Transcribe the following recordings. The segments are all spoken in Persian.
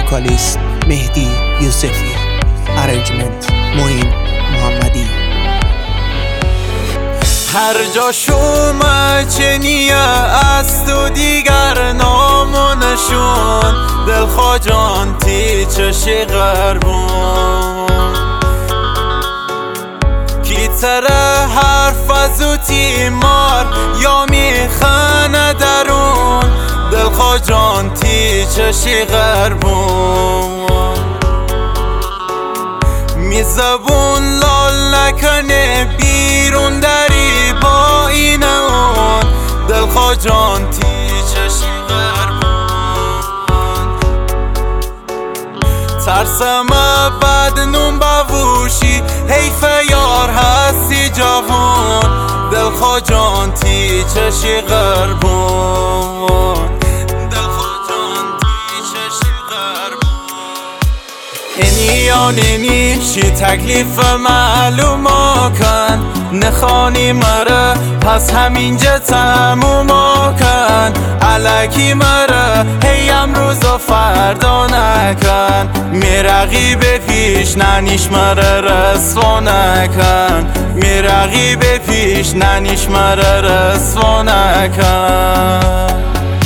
وکالیست مهدی یوسفی، ارنجمنت معین محمدی. هر جا شما چنیه است و دیگر نام و نشون، دلخواجان تی چشی غربون کی تره حرف از او تیمار یا میخانه درون، دلخواجان تی چشی غربون می زبون لال نکنه بیرون دری با این اون، دلخواجان تی چشی غربون ترسم بدنون بوشی حیف یار هستی جوان، دلخواجان تی چشی غربون اینی چی تکلیف معلوم کن، نخوانی مره پس همینجا تموم کن، الکی مره هی امروز و فردا نکن، میرقی به پیش ننیش مره رسوا نکن، میرقی به پیش ننیش مره رسوا نکن.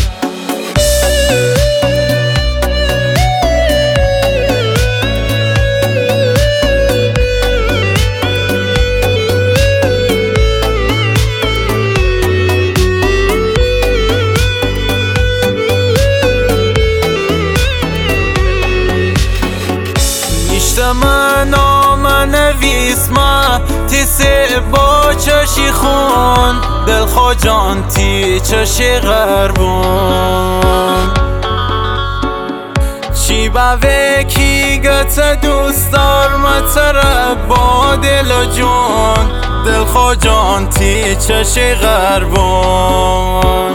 من نام نویس ما تیسه با چشی خون، دلخواجان تی چشی غربون چی باوه کی گت دوست دار متره با دل و جون، دلخواجان تی چشی غربون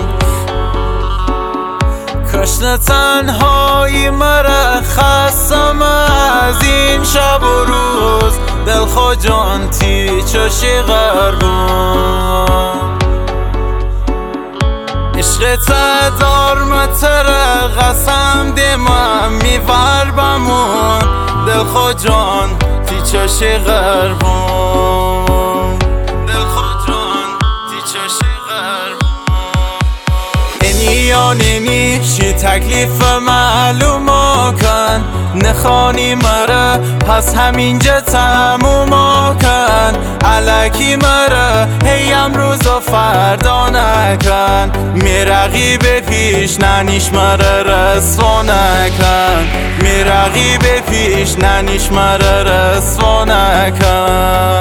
کشن تنهایی مره خستم از این شب و روز، دلخواجان تی چشی غربون عشق تدار متره قسم دیمم میور بمون، دلخواجان تی چشی غربون اینی چی تکلیف معلوم کن، نخوانی مره پس همینجا تموم کن، الکی مره هی امروز و فردا نکن، میرقی به پیش ننیش مره رسوا نکن، میرقی به پیش ننیش مره رسوا نکن.